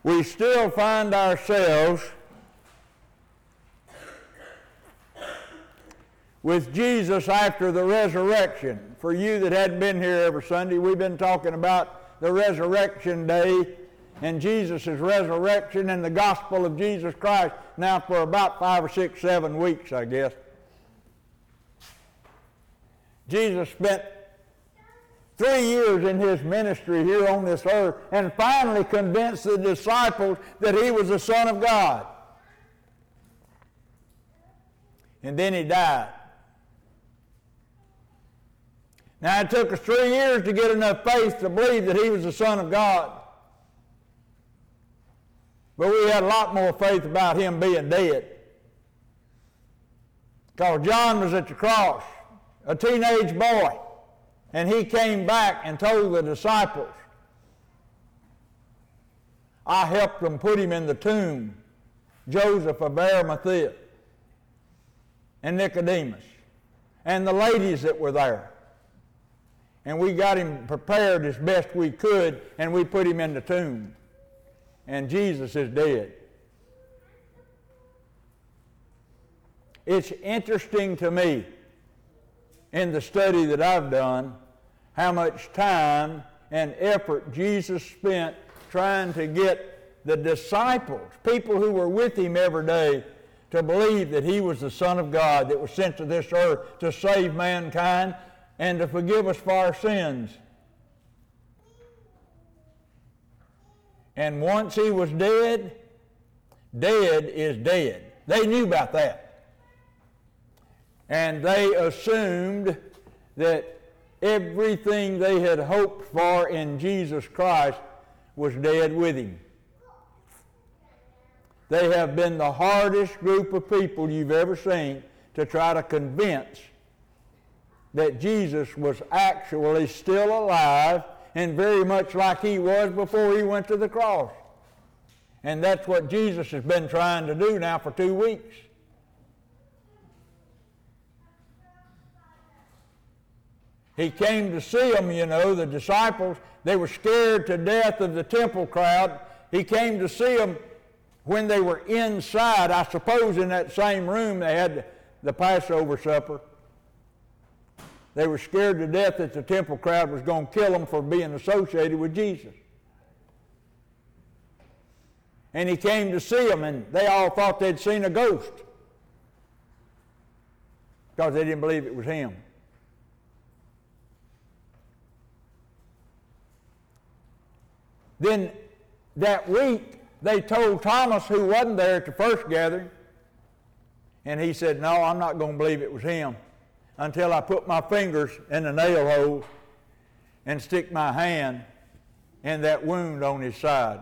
we still find ourselves with Jesus after the resurrection. For you that hadn't been here every Sunday, we've been talking about the resurrection day and Jesus' resurrection and the gospel of Jesus Christ now for about 5 or 6, 7 weeks, I guess. Jesus spent 3 years in his ministry here on this earth and finally convinced the disciples that he was the Son of God. And then he died. Now it took us 3 years to get enough faith to believe that he was the Son of God. But we had a lot more faith about him being dead. Because John was at the cross, a teenage boy, and he came back and told the disciples, I helped them put him in the tomb, Joseph of Arimathea, and Nicodemus, and the ladies that were there. And we got him prepared as best we could, and we put him in the tomb. And Jesus is dead. It's interesting to me in the study that I've done how much time and effort Jesus spent trying to get the disciples, people who were with him every day, to believe that he was the Son of God that was sent to this earth to save mankind and to forgive us for our sins. And once he was dead, dead is dead. They knew about that. And they assumed that everything they had hoped for in Jesus Christ was dead with him. They have been the hardest group of people you've ever seen to try to convince that Jesus was actually still alive and very much like he was before he went to the cross. And that's what Jesus has been trying to do now for 2 weeks. He came to see them, the disciples. They were scared to death of the temple crowd. He came to see them when they were inside. I suppose in that same room they had the Passover supper. They were scared to death that the temple crowd was going to kill them for being associated with Jesus. And he came to see them, and they all thought they'd seen a ghost because they didn't believe it was him. Then that week, they told Thomas, who wasn't there at the first gathering, and he said, no, I'm not going to believe it was him until I put my fingers in the nail hole and stick my hand in that wound on his side.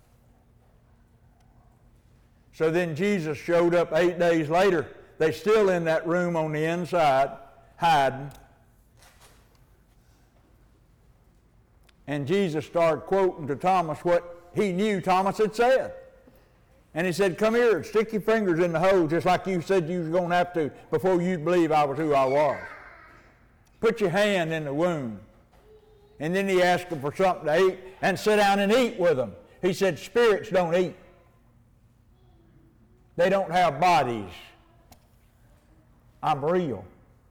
So then Jesus showed up 8 days later. They're still in that room on the inside, hiding. And Jesus started quoting to Thomas what he knew Thomas had said. And he said, come here and stick your fingers in the hole just like you said you was going to have to before you'd believe I was who I was. Put your hand in the wound. And then he asked them for something to eat and sit down and eat with them. He said, spirits don't eat. They don't have bodies. I'm real.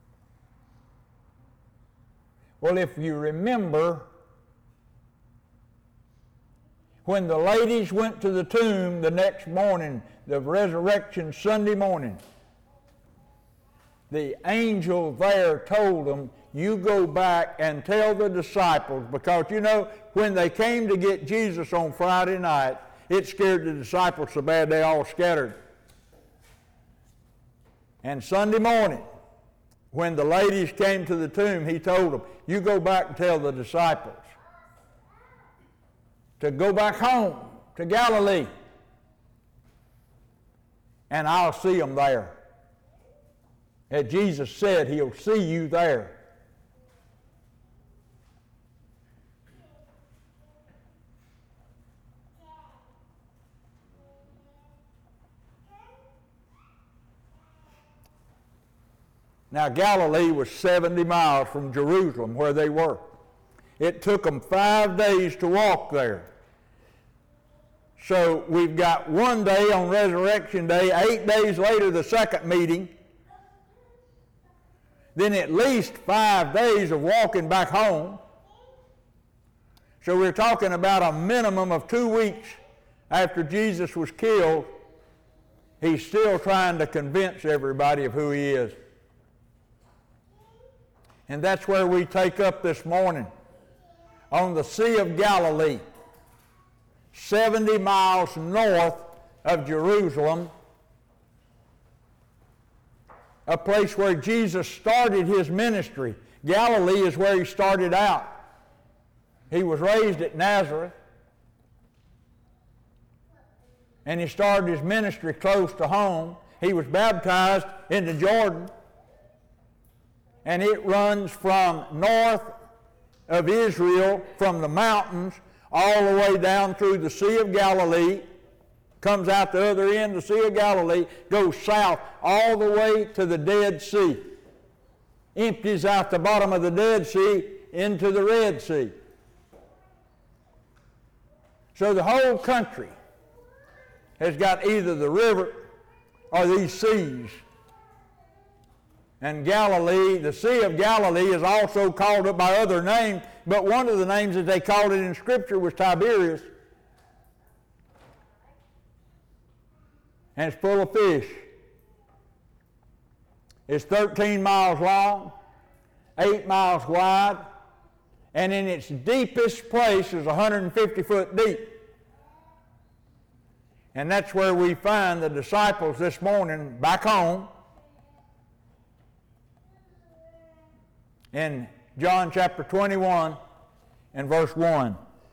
Well, if you remember, when the ladies went to the tomb the next morning, the resurrection Sunday morning, the angel there told them, you go back and tell the disciples, because when they came to get Jesus on Friday night, it scared the disciples so bad they all scattered. And Sunday morning, when the ladies came to the tomb, he told them, you go back and tell the disciples to go back home to Galilee, and I'll see them there. As Jesus said, he'll see you there. Now, Galilee was 70 miles from Jerusalem, where they were. It took them 5 days to walk there. So we've got one day on Resurrection Day, 8 days later the second meeting, then at least 5 days of walking back home. So we're talking about a minimum of 2 weeks after Jesus was killed. He's still trying to convince everybody of who he is. And that's where we take up this morning, on the Sea of Galilee, 70 miles north of Jerusalem, a place where Jesus started his ministry. Galilee is where he started out. He was raised at Nazareth, and he started his ministry close to home. He was baptized in the Jordan, and it runs from north of Israel, from the mountains, all the way down through the Sea of Galilee, comes out the other end of the Sea of Galilee, goes south all the way to the Dead Sea, empties out the bottom of the Dead Sea into the Red Sea. So the whole country has got either the river or these seas. And Galilee, the Sea of Galilee, is also called up by other names, but one of the names that they called it in Scripture was Tiberias. And it's full of fish. It's 13 miles long, 8 miles wide, and in its deepest place is 150 foot deep. And that's where we find the disciples this morning back home in John chapter 21 and verse 1.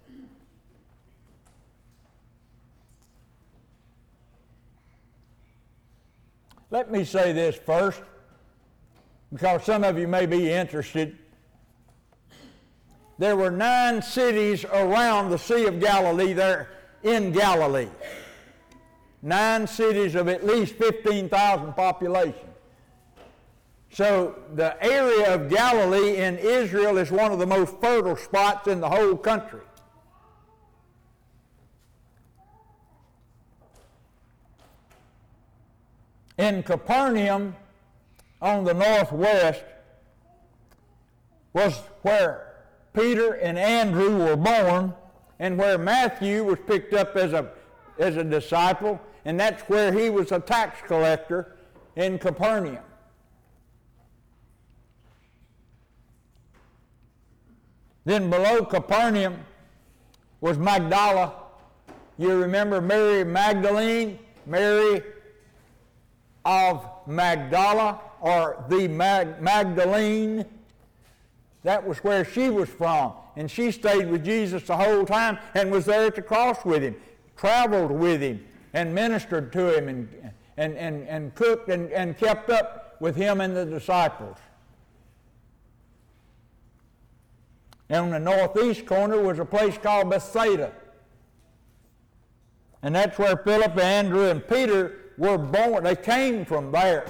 Let me say this first, because some of you may be interested. There were 9 cities around the Sea of Galilee there in Galilee. 9 cities of at least 15,000 population. So the area of Galilee in Israel is one of the most fertile spots in the whole country. In Capernaum, on the northwest, was where Peter and Andrew were born, and where Matthew was picked up as a disciple, and that's where he was a tax collector in Capernaum. Then below Capernaum was Magdala. You remember Mary Magdalene, Mary of Magdala, or the Magdalene. That was where she was from. And she stayed with Jesus the whole time and was there at the cross with him, traveled with him, and ministered to him, and cooked and kept up with him and the disciples. And on the northeast corner was a place called Bethsaida. And that's where Philip, Andrew, and Peter were born. They came from there.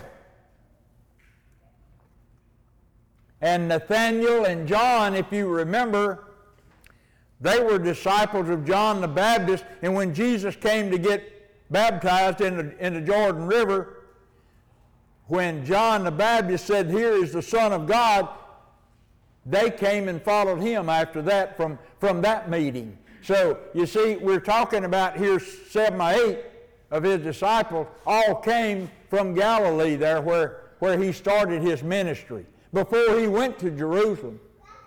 And Nathaniel and John, if you remember, they were disciples of John the Baptist. And when Jesus came to get baptized in the Jordan River, when John the Baptist said, "Here is the Son of God," they came and followed him after that from that meeting. So, you see, we're talking about here 7 or 8 of his disciples all came from Galilee there where he started his ministry before he went to Jerusalem.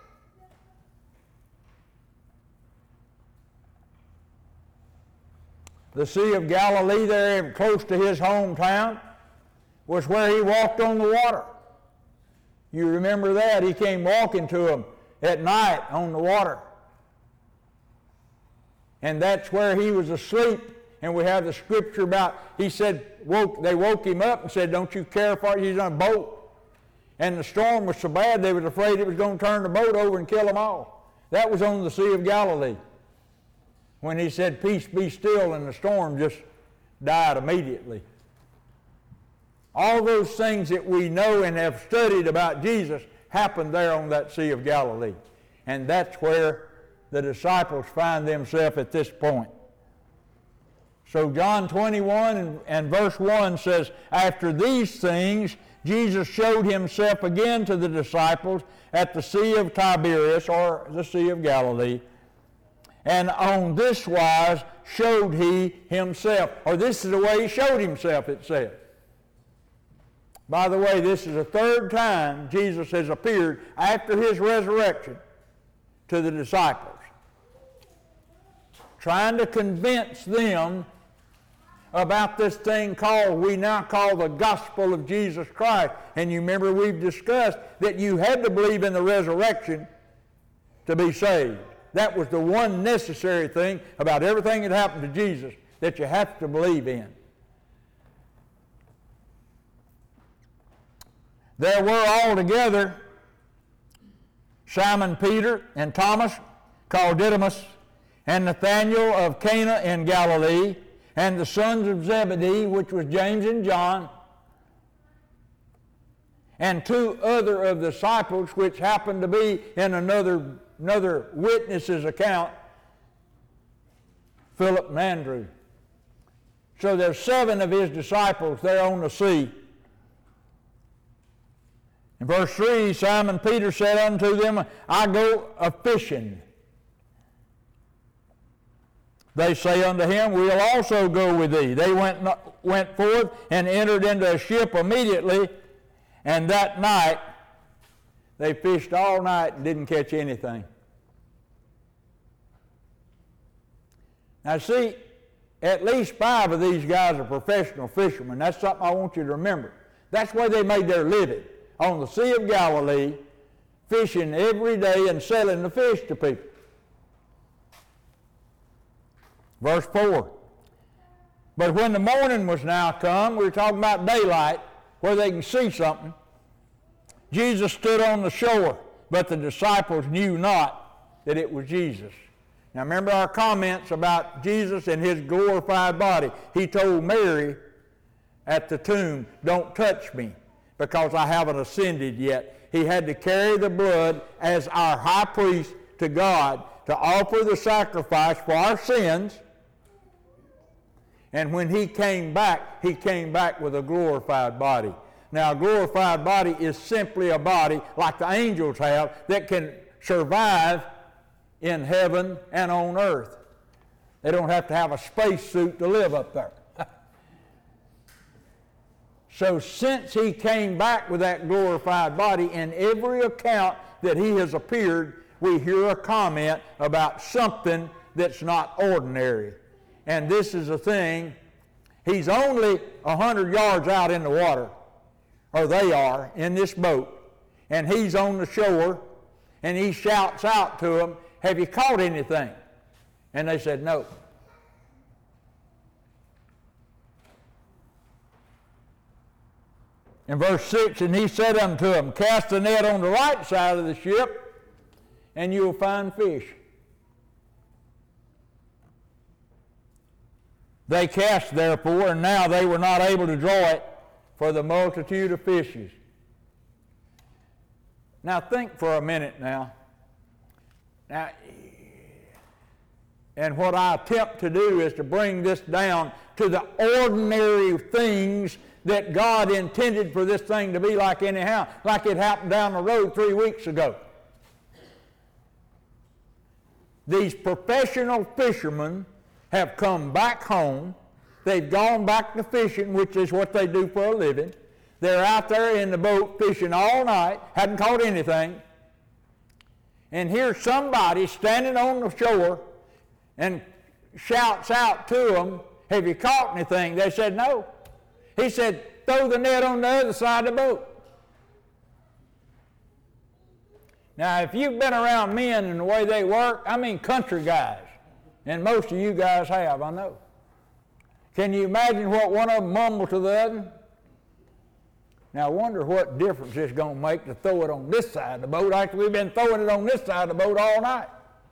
The Sea of Galilee there close to his hometown was where he walked on the water. You remember that? He came walking to them at night on the water. And that's where he was asleep. And we have the scripture about, he said, they woke him up and said, "Don't you care for it?" He's on a boat. And the storm was so bad they was afraid it was going to turn the boat over and kill them all. That was on the Sea of Galilee. When he said, "Peace, be still," and the storm just died immediately. All those things that we know and have studied about Jesus happened there on that Sea of Galilee. And that's where the disciples find themselves at this point. So John 21 and verse 1 says, after these things, Jesus showed himself again to the disciples at the Sea of Tiberias, or the Sea of Galilee. And on this wise showed he himself. Or this is the way he showed himself, it says. By the way, this is the third time Jesus has appeared after his resurrection to the disciples, trying to convince them about this thing we now call the gospel of Jesus Christ. And you remember we've discussed that you had to believe in the resurrection to be saved. That was the one necessary thing about everything that happened to Jesus that you have to believe in. There were altogether Simon Peter and Thomas, called Didymus, and Nathanael of Cana in Galilee, and the sons of Zebedee, which was James and John, and two other of the disciples, which happened to be in another witness's account, Philip and Andrew. So there's 7 of his disciples there on the sea. In verse 3, Simon Peter said unto them, I go a-fishing. They say unto him, we'll also go with thee. They went forth and entered into a ship immediately, and that night they fished all night and didn't catch anything. Now see, at least 5 of these guys are professional fishermen. That's something I want you to remember. That's where they made their living, on the Sea of Galilee, fishing every day and selling the fish to people. Verse 4. But when the morning was now come, we were talking about daylight, where they can see something, Jesus stood on the shore, but the disciples knew not that it was Jesus. Now remember our comments about Jesus and his glorified body. He told Mary at the tomb, don't touch me, because I haven't ascended yet. He had to carry the blood as our high priest to God to offer the sacrifice for our sins. And when he came back with a glorified body. Now, a glorified body is simply a body like the angels have that can survive in heaven and on earth. They don't have to have a spacesuit to live up there. So since he came back with that glorified body, in every account that he has appeared, we hear a comment about something that's not ordinary. And this is the thing, he's only 100 yards out in the water, or they are, in this boat, and he's on the shore, and he shouts out to them, have you caught anything? And they said, no. In verse 6, and he said unto them, cast the net on the right side of the ship, and you'll find fish. They cast therefore, and now they were not able to draw it for the multitude of fishes. Now think for a minute now. And what I attempt to do is to bring this down to the ordinary things that God intended for this thing to be like anyhow, like it happened down the road 3 weeks ago. These professional fishermen have come back home. They've gone back to fishing, which is what they do for a living. They're out there in the boat fishing all night, hadn't caught anything. And here's somebody standing on the shore and shouts out to them, have you caught anything? They said, no. He said, throw the net on the other side of the boat. Now, if you've been around men and the way they work, I mean country guys, and most of you guys have, I know. Can you imagine what one of them mumbled to the other? Now, I wonder what difference it's going to make to throw it on this side of the boat after we've been throwing it on this side of the boat all night.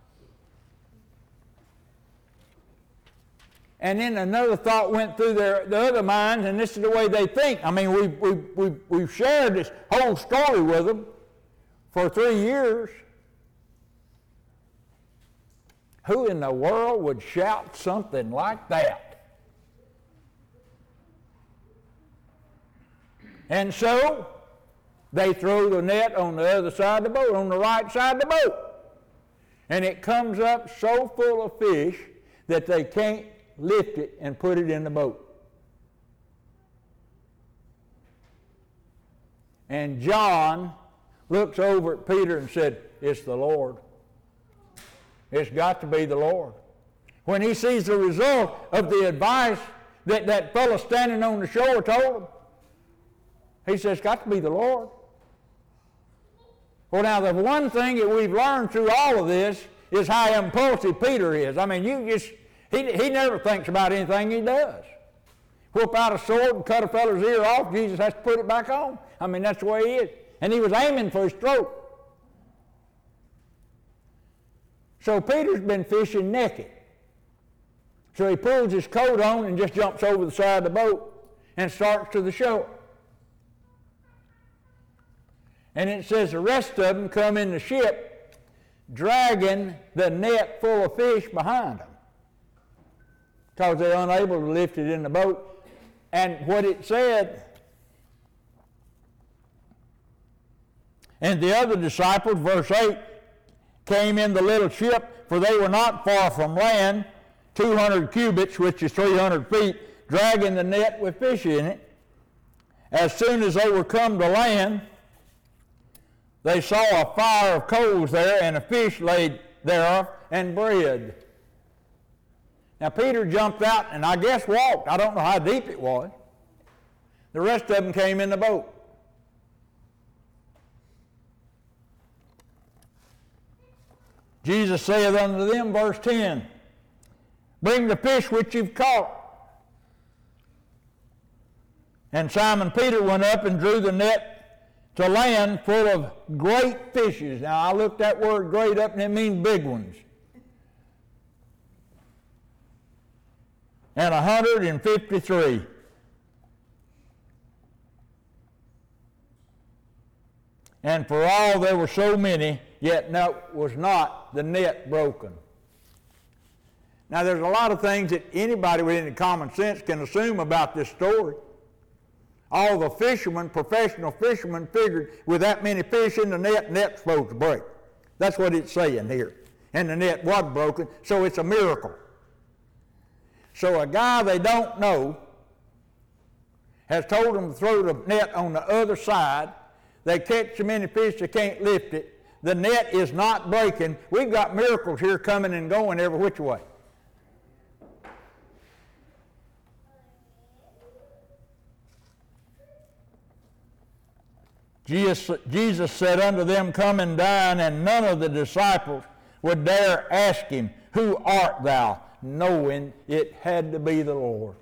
And then another thought went through the other minds, and this is the way they think. I mean, we've shared this whole story with them for 3 years. Who in the world would shout something like that? And so they throw the net on the other side of the boat, on the right side of the boat. And it comes up so full of fish that they can't lift it and put it in the boat. And John looks over at Peter and said, "It's the Lord. It's got to be the Lord." When he sees the result of the advice that that fellow standing on the shore told him, he says, "It's got to be the Lord." Well, now, the one thing that we've learned through all of this is how impulsive Peter is. I mean, he never thinks about anything he does. Whoop out a sword and cut a fellow's ear off, Jesus has to put it back on. I mean, that's the way he is. And he was aiming for his throat. So Peter's been fishing naked. So he pulls his coat on and just jumps over the side of the boat and starts to the shore. And it says the rest of them come in the ship dragging the net full of fish behind them because they're unable to lift it in the boat. And what it said, and the other disciples, verse 8, came in the little ship, for they were not far from land, 200 cubits, which is 300 feet, dragging the net with fish in it. As soon as they were come to land, they saw a fire of coals there, and a fish laid thereof, and bread. Now Peter jumped out and I guess walked. I don't know how deep it was. The rest of them came in the boat. Jesus saith unto them, verse 10, "Bring the fish which you've caught." And Simon Peter went up and drew the net to land full of great fishes. Now I looked that word great up and it means big ones. And 153. And for all there were so many, yet was not the net broken. Now there's a lot of things that anybody with any common sense can assume about this story. All the fishermen, professional fishermen, figured with that many fish in the net's supposed to break. That's what it's saying here. And the net was broken, so it's a miracle. So a guy they don't know has told them to throw the net on the other side. They catch so many fish they can't lift it. The net is not breaking. We've got miracles here coming and going every which way. Jesus said unto them, "Come and dine," and none of the disciples would dare ask him, "Who art thou?" knowing it had to be the Lord.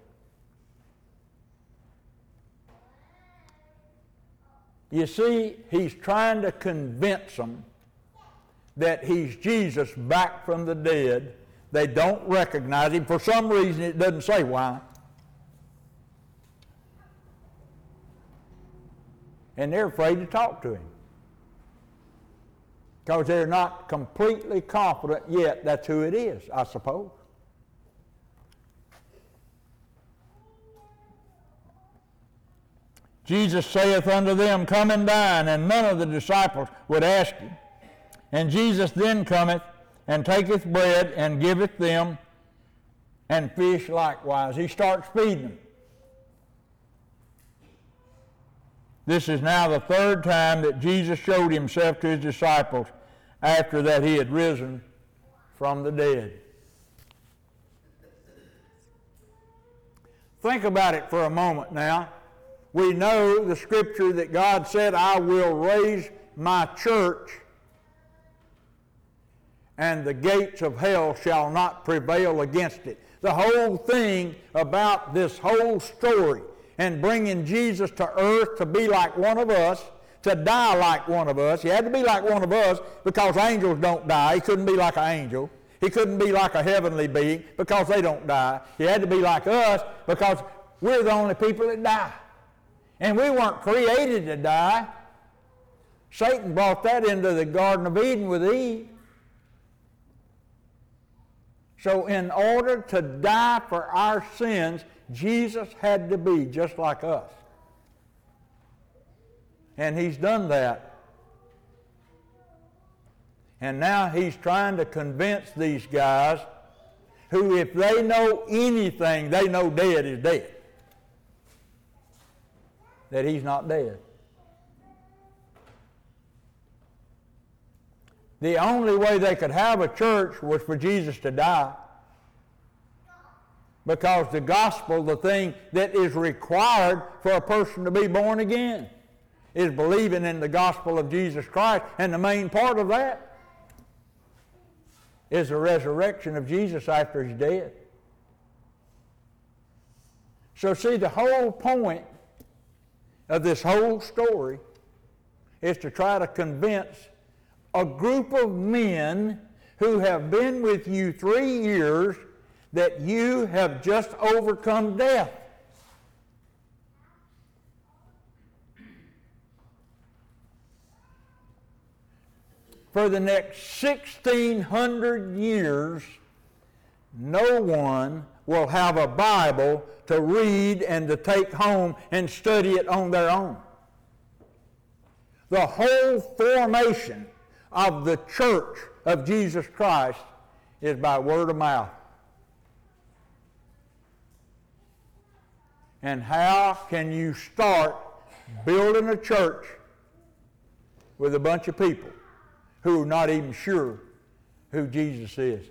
You see, he's trying to convince them that he's Jesus back from the dead. They don't recognize him. For some reason, it doesn't say why. And they're afraid to talk to him because they're not completely confident yet that's who it is, I suppose. Jesus saith unto them, "Come and dine," and none of the disciples would ask him. And Jesus then cometh and taketh bread and giveth them, and fish likewise. He starts feeding them. This is now the third time that Jesus showed himself to his disciples after that he had risen from the dead. Think about it for a moment now. We know the scripture that God said, "I will raise my church, and the gates of hell shall not prevail against it." The whole thing about this whole story and bringing Jesus to earth to be like one of us, to die like one of us. He had to be like one of us because angels don't die. He couldn't be like an angel. He couldn't be like a heavenly being because they don't die. He had to be like us because we're the only people that die. And we weren't created to die. Satan brought that into the Garden of Eden with Eve. So in order to die for our sins, Jesus had to be just like us. And He's done that. And now He's trying to convince these guys who, if they know anything, they know dead is dead, that He's not dead. The only way they could have a church was for Jesus to die. Because the gospel, the thing that is required for a person to be born again, is believing in the gospel of Jesus Christ. And the main part of that is the resurrection of Jesus after He's dead. So see, the whole point of this whole story is to try to convince a group of men who have been with you 3 years that you have just overcome death. For the next 1,600 years, no one will have a Bible to read and to take home and study it on their own. The whole formation of the church of Jesus Christ is by word of mouth. And how can you start building a church with a bunch of people who are not even sure who Jesus is?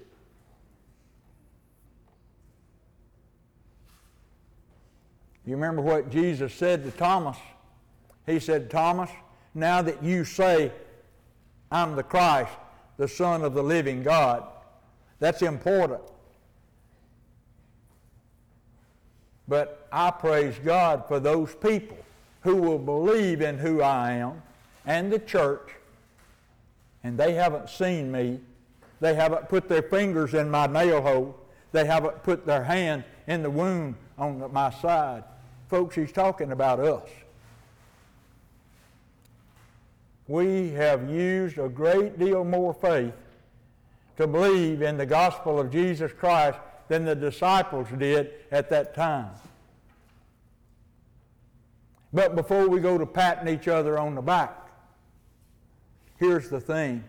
You remember what Jesus said to Thomas? He said, Thomas, now that you say, I'm the Christ, the Son of the living God. That's important. But I praise God for those people who will believe in who I am and the church, and they haven't seen me. They haven't put their fingers in my nail hole. They haven't put their hand in the wound on my side. Folks, He's talking about us. We have used a great deal more faith to believe in the gospel of Jesus Christ than the disciples did at that time. But before we go to patting each other on the back, here's the thing.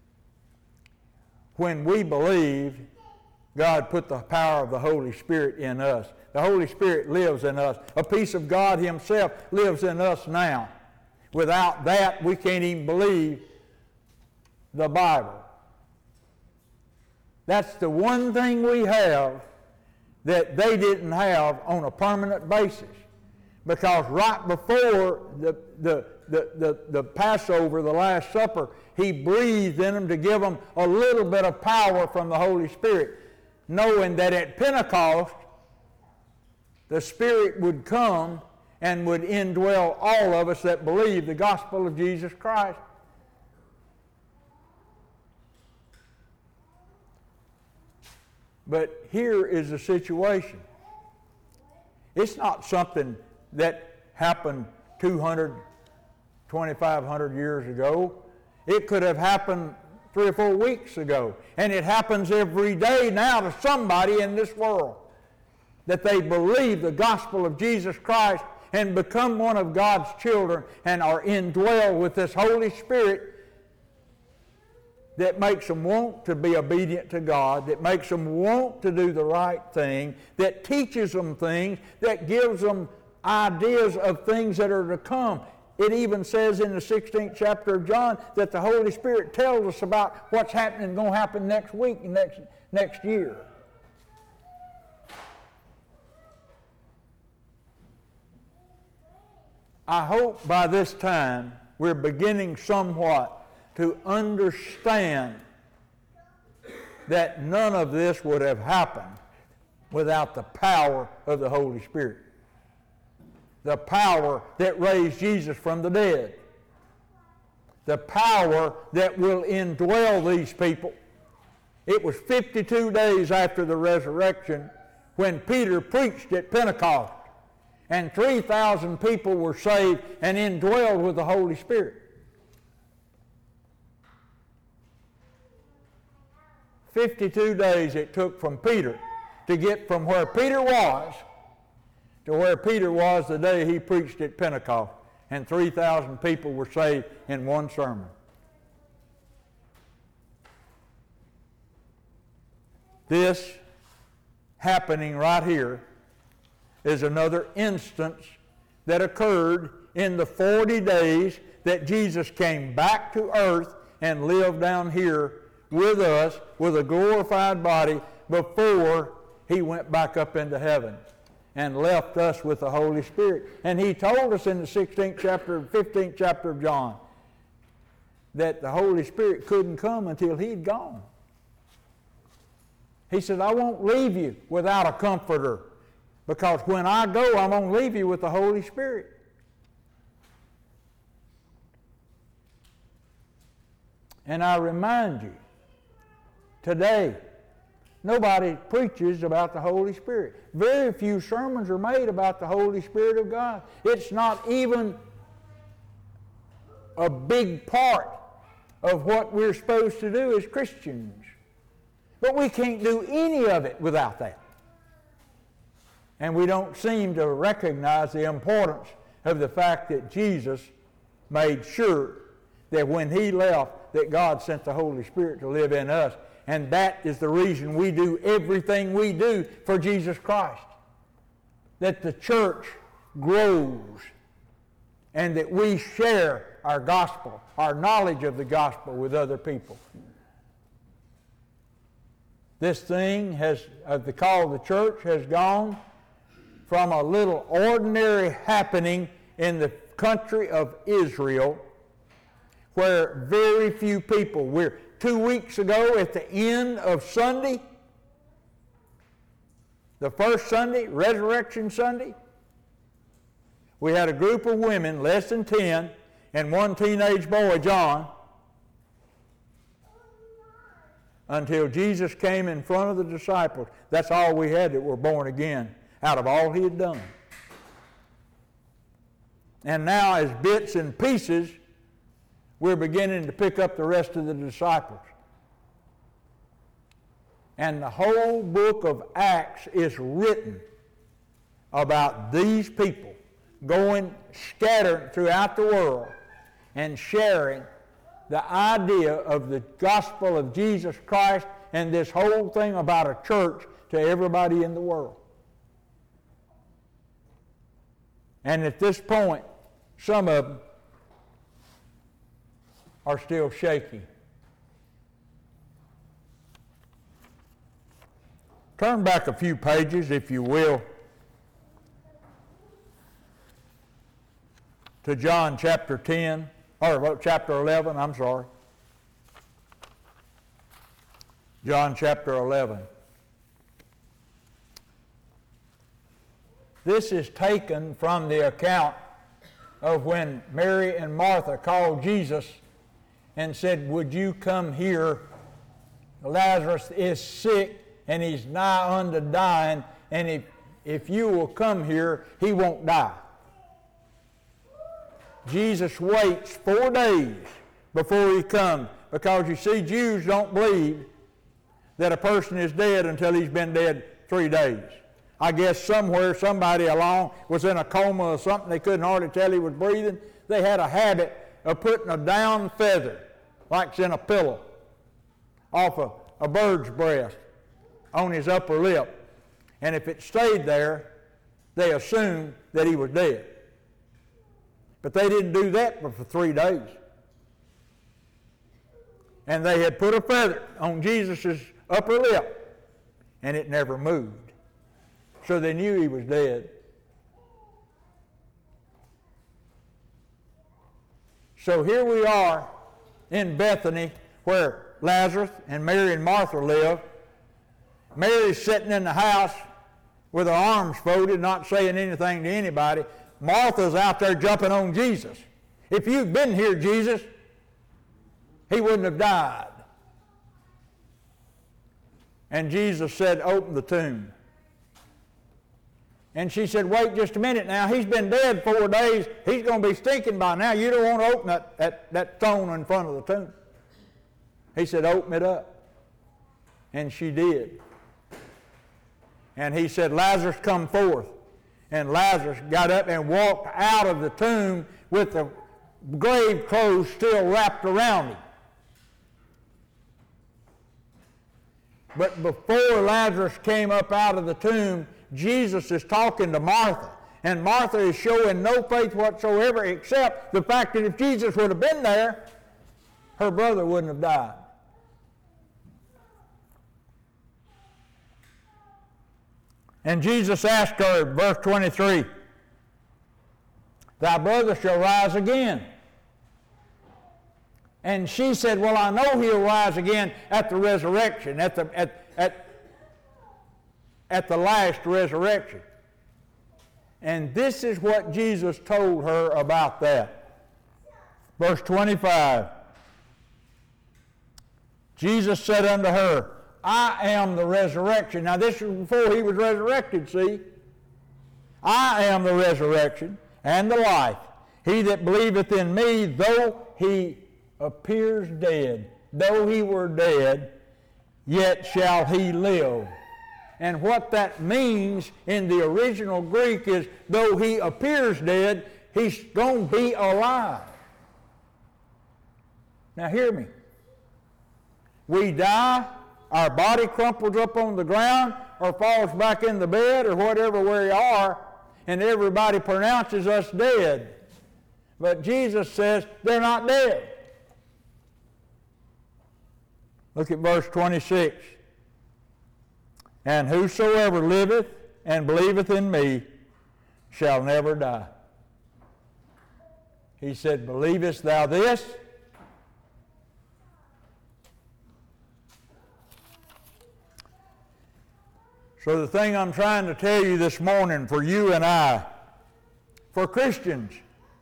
When we believe, God put the power of the Holy Spirit in us. The Holy Spirit lives in us. A piece of God Himself lives in us now. Without that, we can't even believe the Bible. That's the one thing we have that they didn't have on a permanent basis. Because right before the Passover, the Last Supper, He breathed in them to give them a little bit of power from the Holy Spirit, knowing that at Pentecost, the Spirit would come and would indwell all of us that believe the gospel of Jesus Christ. But here is the situation. It's not something that happened 200, 2,500 years ago. It could have happened 3 or 4 weeks ago. And it happens every day now to somebody in this world, that they believe the gospel of Jesus Christ and become one of God's children and are indwelled with this Holy Spirit that makes them want to be obedient to God, that makes them want to do the right thing, that teaches them things, that gives them ideas of things that are to come. It even says in the 16th chapter of John that the Holy Spirit tells us about what's happening, going to happen next week and next year. I hope by this time we're beginning somewhat to understand that none of this would have happened without the power of the Holy Spirit. The power that raised Jesus from the dead. The power that will indwell these people. It was 52 days after the resurrection when Peter preached at Pentecost, and 3,000 people were saved and indwelled with the Holy Spirit. 52 days it took from Peter to get from where Peter was to where Peter was the day he preached at Pentecost. and 3,000 people were saved in one sermon. This happening right here is another instance that occurred in the 40 days that Jesus came back to earth and lived down here with us with a glorified body before he went back up into heaven and left us with the Holy Spirit. And he told us in the 16th chapter, 15th chapter of John that the Holy Spirit couldn't come until he'd gone. He said, I won't leave you without a comforter, because when I go, I'm going to leave you with the Holy Spirit. And I remind you, today, nobody preaches about the Holy Spirit. Very few sermons are made about the Holy Spirit of God. It's not even a big part of what we're supposed to do as Christians. But we can't do any of it without that. And we don't seem to recognize the importance of the fact that Jesus made sure that when he left, that God sent the Holy Spirit to live in us. And that is the reason we do everything we do for Jesus Christ. That the church grows and that we share our gospel, our knowledge of the gospel with other people. This thing the call of the church has gone from a little ordinary happening in the country of Israel, where very few people, 2 weeks ago at the end of Sunday, the first Sunday, Resurrection Sunday, we had a group of women, less than 10, and one teenage boy, John, until Jesus came in front of the disciples. That's all we had that were born again out of all he had done. And now as bits and pieces, we're beginning to pick up the rest of the disciples. And the whole book of Acts is written about these people going scattered throughout the world and sharing the idea of the gospel of Jesus Christ and this whole thing about a church to everybody in the world. And at this point, some of them are still shaky. Turn back a few pages, if you will, to John chapter 10, or chapter 11, I'm sorry. John chapter 11. This is taken from the account of when Mary and Martha called Jesus and said, would you come here? Lazarus is sick and he's nigh unto dying, and if you will come here, he won't die. Jesus waits 4 days before he comes, because you see, Jews don't believe that a person is dead until he's been dead 3 days. I guess somewhere somebody along was in a coma or something, they couldn't hardly tell he was breathing. They had a habit of putting a down feather, like it's in a pillow, off a bird's breast on his upper lip. And if it stayed there, they assumed that he was dead. But they didn't do that for 3 days. And they had put a feather on Jesus' upper lip, and it never moved. So they knew he was dead. So here we are in Bethany, where Lazarus and Mary and Martha live. Mary's sitting in the house with her arms folded, not saying anything to anybody. Martha's out there jumping on Jesus. If you'd been here, Jesus, he wouldn't have died. And Jesus said, open the tomb. And she said, wait just a minute now. He's been dead 4 days. He's going to be stinking by now. You don't want to open that stone in front of the tomb. He said, open it up. And she did. And he said, Lazarus, come forth. And Lazarus got up and walked out of the tomb with the grave clothes still wrapped around him. But before Lazarus came up out of the tomb, Jesus is talking to Martha. And Martha is showing no faith whatsoever, except the fact that if Jesus would have been there, her brother wouldn't have died. And Jesus asked her, verse 23, "Thy brother shall rise again." And she said, "Well, I know he'll rise again at the resurrection, at the last resurrection." And this is what Jesus told her about that. Verse 25, Jesus said unto her, "I am the resurrection." Now this is before he was resurrected, see? "I am the resurrection and the life. He that believeth in me, though he appears dead, though he were dead, yet shall he live." And what that means in the original Greek is, though he appears dead, he's going to be alive. Now hear me. We die, our body crumples up on the ground or falls back in the bed or whatever we are, and everybody pronounces us dead. But Jesus says they're not dead. Look at verse 26. "And whosoever liveth and believeth in me shall never die." He said, "Believest thou this?" So the thing I'm trying to tell you this morning for you and I, for Christians,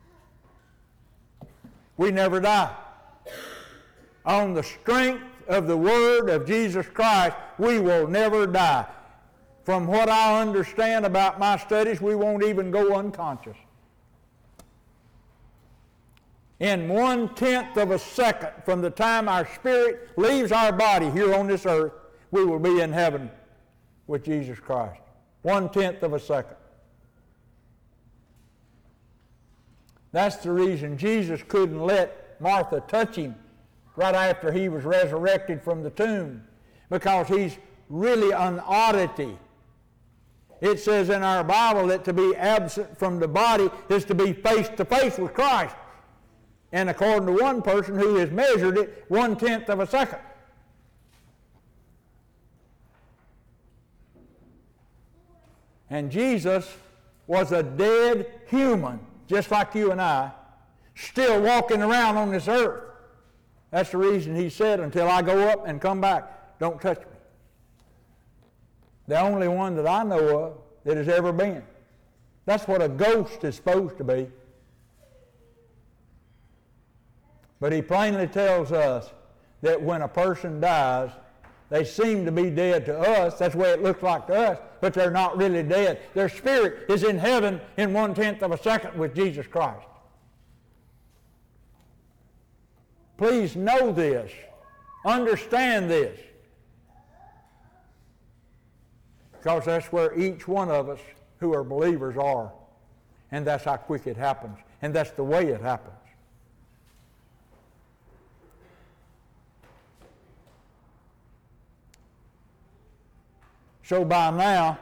we never die. On the strength of the Word of Jesus Christ, we will never die. From what I understand about my studies, we won't even go unconscious. In 1/10 of a second from the time our spirit leaves our body here on this earth, we will be in heaven with Jesus Christ. 1/10 of a second. That's the reason Jesus couldn't let Martha touch him right after he was resurrected from the tomb, because he's really an oddity. It says in our Bible that to be absent from the body is to be face to face with Christ. And according to one person who has measured it, 1/10 of a second. And Jesus was a dead human, just like you and I, still walking around on this earth. That's the reason he said, "Until I go up and come back, don't touch me." The only one that I know of that has ever been. That's what a ghost is supposed to be. But he plainly tells us that when a person dies, they seem to be dead to us. That's the way it looks like to us, but they're not really dead. Their spirit is in heaven in 1/10 of a second with Jesus Christ. Please know this. Understand this. Because that's where each one of us who are believers are. And that's how quick it happens. And that's the way it happens. So by now,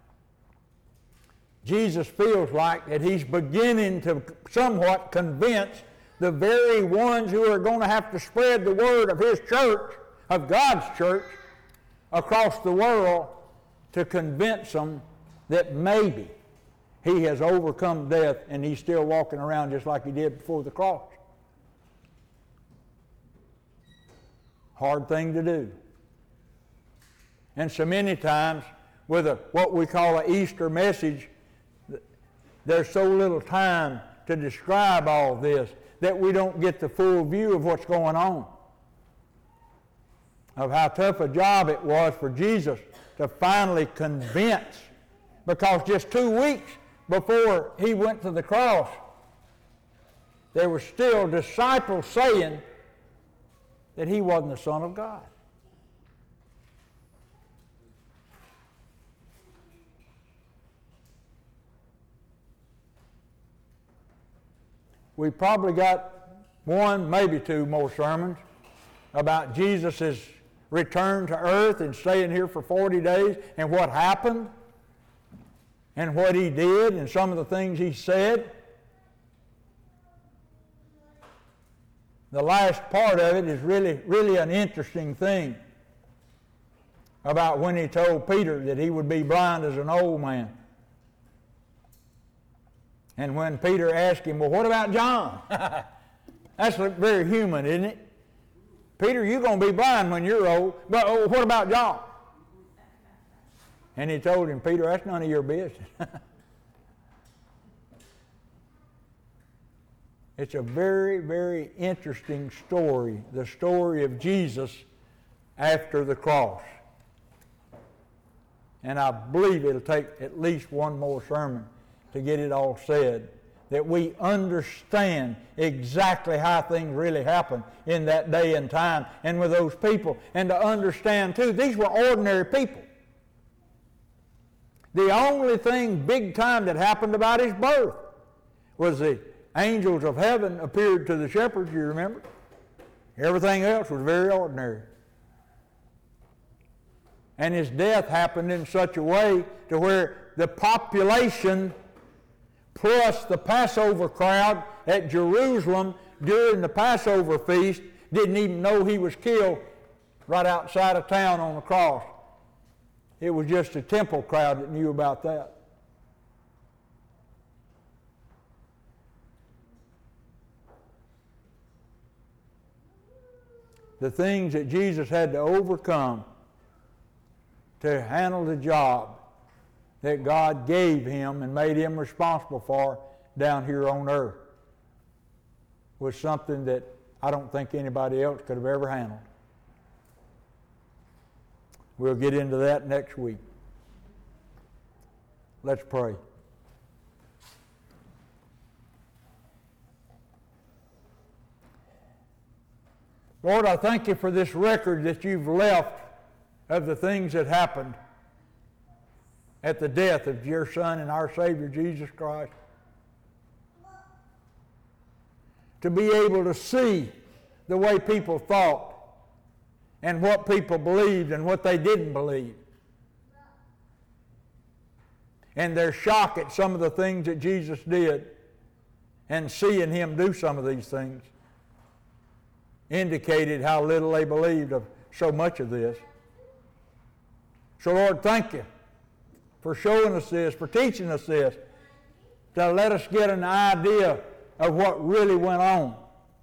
Jesus feels like that he's beginning to somewhat convince the very ones who are going to have to spread the word of his church, of God's church, across the world, to convince them that maybe he has overcome death and he's still walking around just like he did before the cross. Hard thing to do. And so many times, with what we call an Easter message, there's so little time to describe all this that we don't get the full view of what's going on. Of how tough a job it was for Jesus to finally convince, because just 2 weeks before he went to the cross, there were still disciples saying that he wasn't the Son of God. we probably got one, maybe two more sermons about Jesus' return to earth and staying here for 40 days and what happened and what he did and some of the things he said. The last part of it is really an interesting thing about when he told Peter that he would be blind as an old man. And when Peter asked him, well, what about John? That's very human, isn't it? Peter, you're going to be blind when you're old, but what about John? And he told him, Peter, that's none of your business. It's a very, very interesting story, the story of Jesus after the cross. And I believe it'll take at least one more sermon to get it all said, that we understand exactly how things really happened in that day and time and with those people. And to understand, too, these were ordinary people. The only thing big time that happened about his birth was the angels of heaven appeared to the shepherds, you remember? Everything else was very ordinary. And his death happened in such a way to where the population plus the Passover crowd at Jerusalem during the Passover feast didn't even know he was killed right outside of town on the cross. It was just a temple crowd that knew about that. The things that Jesus had to overcome to handle the job that God gave him and made him responsible for down here on earth was something that I don't think anybody else could have ever handled. We'll get into that next week. Let's pray. Lord, I thank you for this record that you've left of the things that happened at the death of your Son and our Savior, Jesus Christ. To be able to see the way people thought and what people believed and what they didn't believe. And their shock at some of the things that Jesus did and seeing him do some of these things indicated how little they believed of so much of this. So Lord, thank you for showing us this, for teaching us this, to let us get an idea of what really went on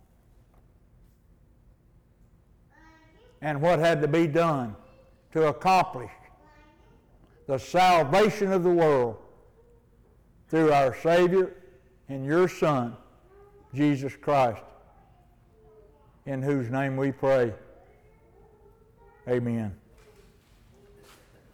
and what had to be done to accomplish the salvation of the world through our Savior and your Son, Jesus Christ, in whose name we pray. Amen.